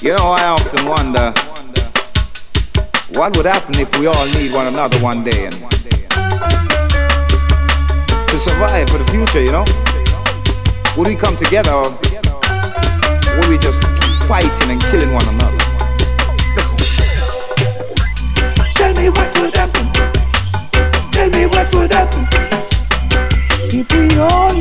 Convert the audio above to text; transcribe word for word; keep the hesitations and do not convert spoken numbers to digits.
You know, I often wonder what would happen if we all need one another one day and to survive for the future, you know? Would we come together or would we just keep fighting and killing one another? Listen. Tell me what would happen. Tell me what would happen if we all